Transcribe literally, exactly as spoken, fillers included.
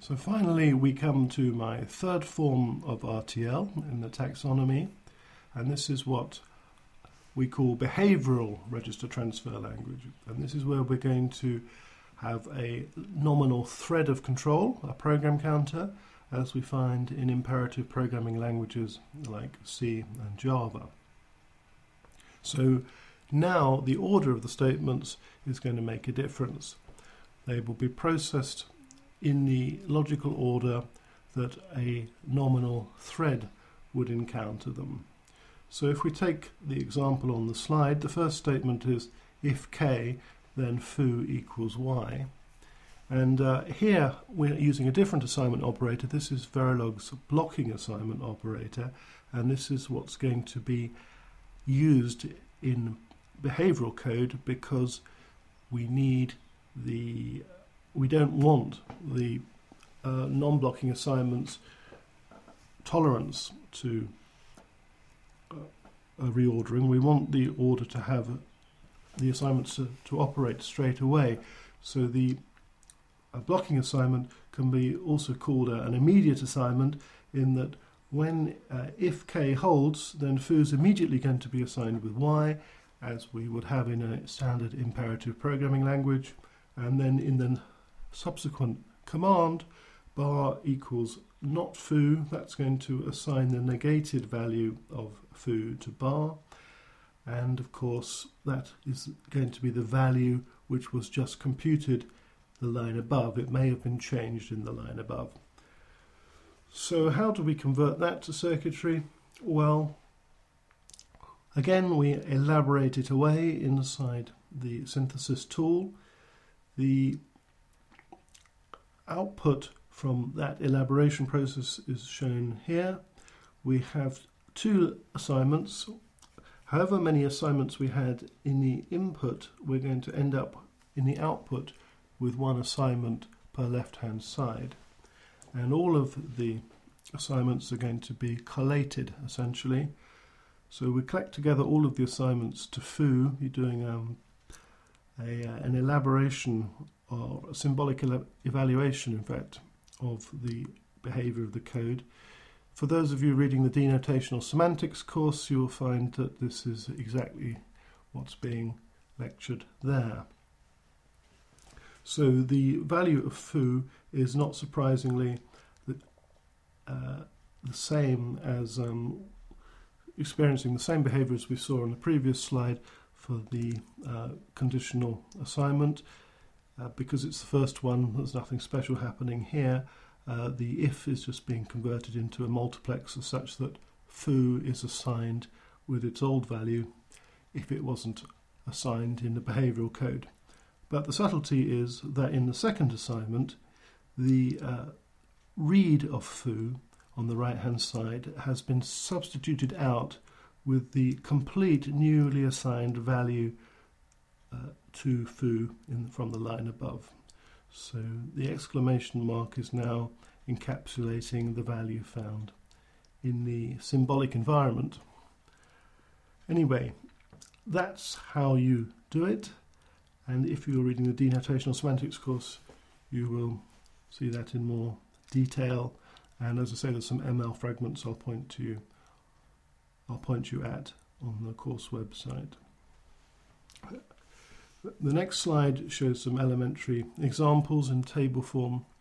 So finally we come to my third form of R T L in the taxonomy, and this is what we call behavioral register transfer language. And this is where we're going to have a nominal thread of control, a program counter, as we find in imperative programming languages like C and Java. So now the order of the statements is going to make a difference. They will be processed in the logical order that a nominal thread would encounter them. So if we take the example on the slide, the first statement is if k, then foo equals y. And uh, here we're using a different assignment operator. This is Verilog's blocking assignment operator, and this is what's going to be used in behavioral code because we need the we don't want the uh, non-blocking assignments tolerance to uh, a reordering. We want the order to have the assignments to, to operate straight away. So the uh, blocking assignment can be also called a, an immediate assignment, in that when uh, if k holds, then foo is immediately going to be assigned with y, as we would have in a standard imperative programming language, and then in the subsequent command, bar equals not foo, that's going to assign the negated value of foo to bar, and of course that is going to be the value which was just computed the line above. It may have been changed in the line above. So how do we convert that to circuitry? Well, again we elaborate it away inside the synthesis tool. The output from that elaboration process is shown here. We have two assignments. However many assignments we had in the input, we're going to end up in the output with one assignment per left-hand side. And all of the assignments are going to be collated, essentially. So we collect together all of the assignments to foo. You're doing um, a, uh, an elaboration or a symbolic ele evaluation, in fact, of the behavior of the code. For those of you reading the denotational semantics course, you will find that this is exactly what's being lectured there. So the value of foo is not surprisingly the, uh, the same as um, experiencing the same behavior as we saw on the previous slide for the uh, conditional assignment. Uh, because it's the first one, there's nothing special happening here. Uh, the if is just being converted into a multiplexer such that foo is assigned with its old value if it wasn't assigned in the behavioral code. But the subtlety is that in the second assignment, the uh, read of foo on the right hand side has been substituted out with the complete newly assigned value uh, to foo in, from the line above. So the exclamation mark is now encapsulating the value found in the symbolic environment. Anyway, that's how you do it, and if you're reading the denotational semantics course, you will see that in more detail. And as I say, there's some M L fragments I'll point to you. I'll point you at on the course website. The next slide shows some elementary examples in table form